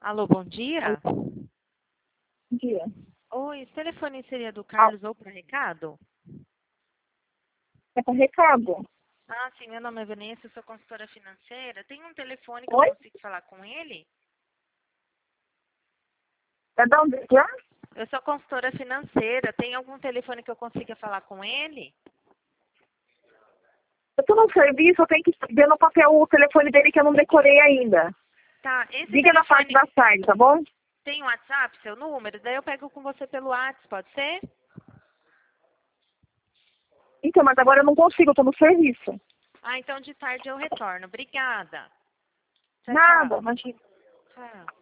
Alô, bom dia. Bom dia. Oi, esse telefone seria do Carlos ou para recado? É para recado. Ah, sim, meu nome é Vanessa, eu sou consultora financeira. Tem um telefone que eu Oi? consigo falar com ele? É da onde que é? Eu sou consultora financeira. Tem algum telefone que eu consiga falar com ele? Eu tô no serviço, eu tenho que ver no papel o telefone dele que eu não decorei ainda. Tá, esse Diga na parte telefone da tarde, tá bom? tem um WhatsApp, seu número? Daí eu pego com você pelo WhatsApp, pode ser? Então, mas agora eu não consigo, eu tô no serviço. Ah, então de tarde eu retorno. Obrigada. Tchau, Nada, tchau. imagina. Tchau.